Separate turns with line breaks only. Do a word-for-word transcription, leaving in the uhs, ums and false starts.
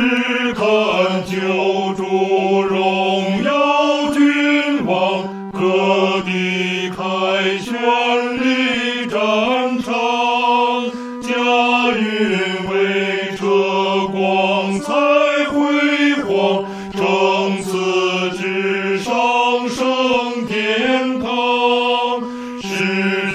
看救主荣耀君王，各地凯旋立战场，驾云为车光彩辉煌，乘此直上升天堂。是